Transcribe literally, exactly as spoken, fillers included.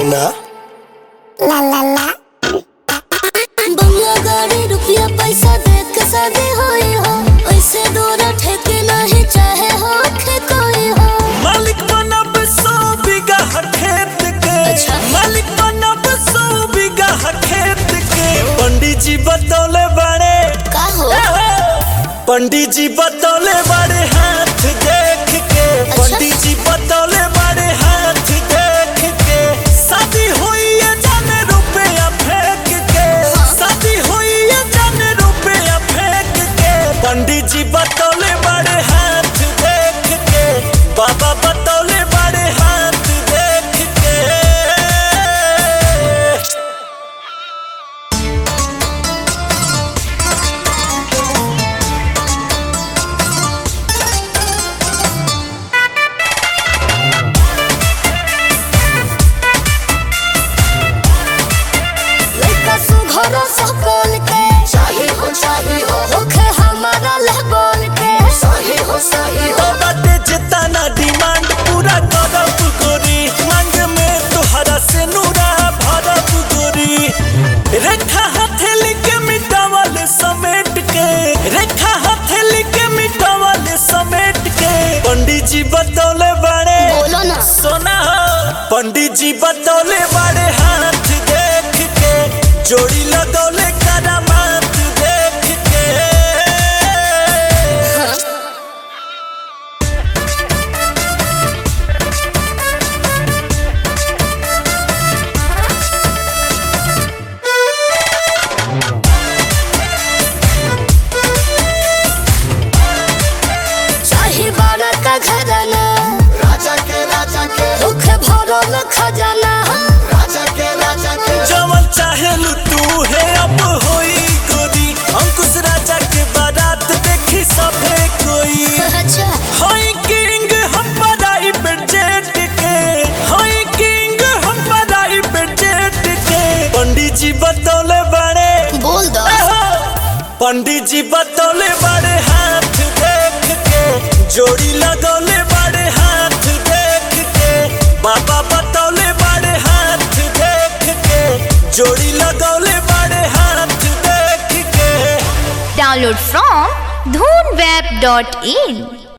सुना ला ला ला बंगला गाड़ी रुपया पैसा देख के शादी होई हो, ऐसे दूर ठेके नहीं चाहे हो के कोई हो। मालिक बनब सौ बीघा खेत के, अच्छा। मालिक बनब सौ बीघा खेत के। पंडित जी बतौले बड़े का हो पंडित जी बतौले बड़े हाथ देख के। अच्छा। पंडित जी बतौले बड़े हाथ देख के। शादी हुई है जाने रुपया फेंक के, शादी हुई है जाने रुपया फेंक के। पंडित जी बतौले बड़े हाथ देख के, बाबा बतौले बड़े हाथ देख के। घर सकल के चाहे हो चाहे हो होखे हमारा लेवल के सही हो सही हो। बाटे जितना डिमांड पूरा करब गोरी, मांग में तुहरा से नूरा भरब गोरी। रेखा हथेली के मिटावल समेट के, रेखा हथेली के मिटावल समेट के। पंडित जी बतौले बड़े बोलो ना सोना हो, पंडित जी बतौले बड़े हाथ देख के। जोड़ी लगौले करामात देख के। चाहे बारा का घराना राजा के राजा के होखे भरल खजाना राजा के राजा के। जवन चाहेलू तू है अब होई गोरी, अंकुश राजा के बारात देखी सभे कोई। अच्छा होई किंग हम पराई पे जेट के, होई किंग हम पराई पे जेट के। पंडित जी बतौले बड़े बोल दो पंडित जी बतौले बड़े हाथ देख के। जोड़ी लगौले बड़े हाथ देख के, बाबा बतौले बड़े हाथ देख के। जोड़ी लगौले बड़े हाथ देख के। Download from dhoonweb dot in